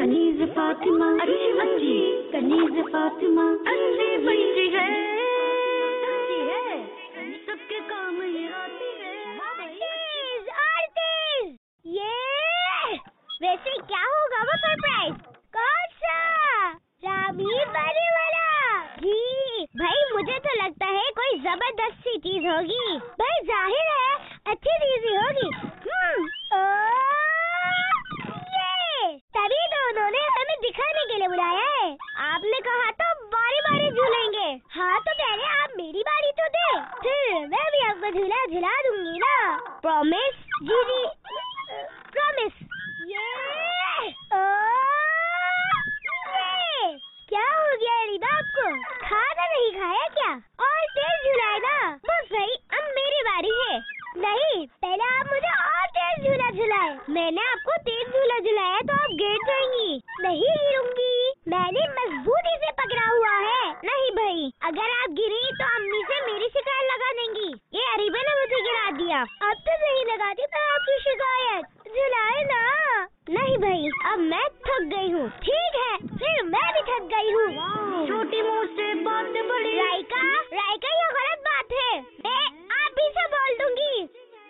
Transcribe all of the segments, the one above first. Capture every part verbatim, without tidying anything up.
कनीज़ फातिमा अच्छी बच्ची, कनीज़ फातिमा अच्छी बच्ची है, अच्छी है, सबके काम ये आती है। तेज और तेज, ये वैसे क्या होगा वो सरप्राइज? कौन सा? रामी वाली वाला? जी भाई, मुझे तो लगता है कोई जबरदस्त सी चीज होगी। भाई जाहिर है अच्छी चीज ही होगी। हम्म, ये तभी तो उन्होंने हमें दिखाने के लिए बुलाया है। आपने कहा तो बारी बारी झूलेंगे। हाँ तो पहले आप मेरी बारी तो दे, फिर मैं भी आपको झूला झूला दूंगी ना। प्रॉमिस? जी जी प्रॉमिस। ये ओ, ये क्या हो गया रीना, आपको खाना नहीं खाया क्या? और तेज झूलाए ना। बस भाई अब मेरी बारी है। नहीं, पहले आप मुझे और तेज झूला झुलाए। मैंने आपको तेज झूला झुलाया तो आप गिर जाएंगी। नहीं गिरूंगी, मैंने मजबूती से पकड़ा हुआ है। नहीं भाई, अगर आप गिरी तो अम्मी से मेरी शिकायत लगा देंगी। ये अरीबा ने मुझे गिरा दिया। अब तो नहीं लगाती तो आपकी शिकायत। झुलाए ना। नहीं भाई, अब मैं थक गई हूँ। ठीक है, फिर मैं भी थक गई हूँ। छोटी मुँह से बातें बड़ी। राइका, राइका ये गलत बात है। मैं आप भी से बोल दूंगी।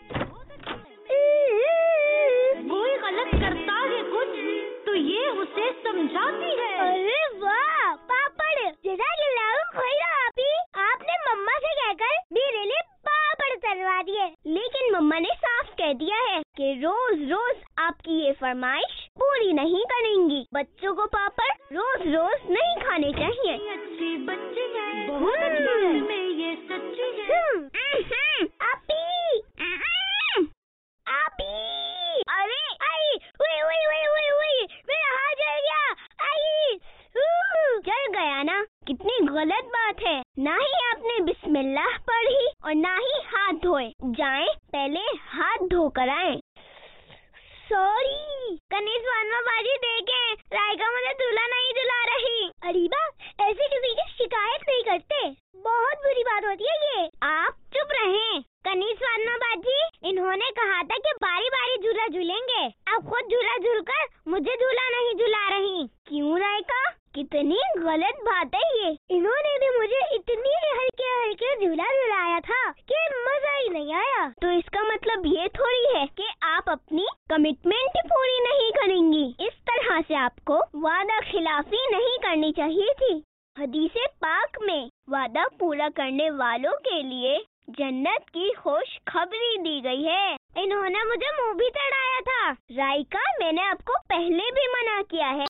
कोई गलत करता है कुछ तो ये उसे समझाती है। अरे वाह पापड़, जज़ाकल्लाह खैरा आपी। आपने मम्मा से कहकर मेरे लिए पापड़ तलवा दिए। लेकिन मम्मा ने साफ कह दिया है कि रोज रोज आपकी ये फरमाइश पूरी नहीं करेंगी। बच्चों को पापड़ रोज रोज नहीं खाने चाहिए। अच्छी बच्ची है, बहुत अच्छी में ये सच्ची है। आपी, आपी, अरे आई, उई उई उई उई उई, मेरा हाथ जल गया। आई, जल गया ना? कितनी गलत बात है। ना ही आपने बिस्मिल्लाह पढ़ी और ना ही हाथ धोए। जाएं पहले हाथ धो कर आए। सॉरी। कनीज़ फातिमा बाजी देखें, राइका मुझे दूल्हा नहीं दिला रही। अरीबा, ऐसे किसी की शिकायत नहीं करते, बहुत बुरी बात होती है ये। आप चुप रहें। कनीज़ फातिमा बाजी, इन्होंने कहा था कि बारी बारी झूला झूलेंगे। अब खुद झूला झूल कर मुझे झूला नहीं झूला रही। क्यों राइका? कितनी गलत बात है ये। इन्होंने भी मुझे इतनी हल्के हल्के झूला झुलाया था कि मजा ही नहीं आया। तो इसका मतलब ये थोड़ी है कि आप अपनी कमिटमेंट पूरी नहीं करेंगी। इस तरह से आपको वादा खिलाफी नहीं करनी चाहिए थी। हदीसे पाक में वादा पूरा करने वालों के लिए जन्नत की खुश खबरी दी गई है। इन्होंने मुझे मुंह भी चढ़ाया था। राइका, मैंने आपको पहले भी मना किया है